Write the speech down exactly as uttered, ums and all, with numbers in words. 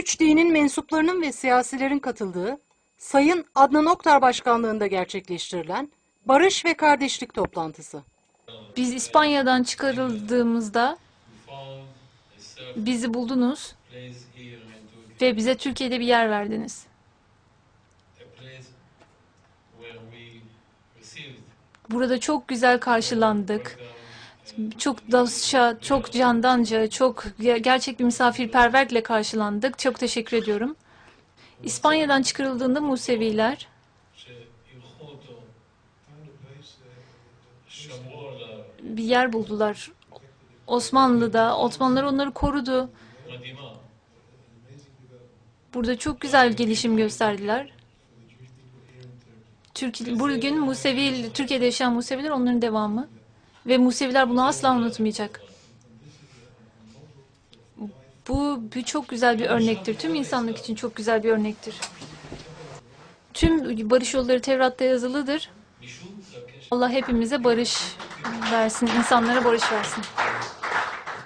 üç dinin mensuplarının ve siyasilerin katıldığı Sayın Adnan Oktar başkanlığında gerçekleştirilen Barış ve Kardeşlik toplantısı. Biz İspanya'dan çıkarıldığımızda bizi buldunuz ve bize Türkiye'de bir yer verdiniz. Burada çok güzel karşılandık. Çok dostça, çok candanca, çok gerçek bir misafirperverlikle karşılandık. Çok teşekkür ediyorum. İspanya'dan çıkarıldığında Museviler bir yer buldular. Osmanlı'da, Osmanlılar onları korudu. Burada çok güzel gelişim gösterdiler. Türkiye, bugün Musevi, Türkiye'de yaşayan Museviler onların devamı. Ve Museviler bunu asla unutmayacak. Bu bir çok güzel bir örnektir. Tüm insanlık için çok güzel bir örnektir. Tüm barış yolları Tevrat'ta yazılıdır. Allah hepimize barış versin, insanlara barış versin.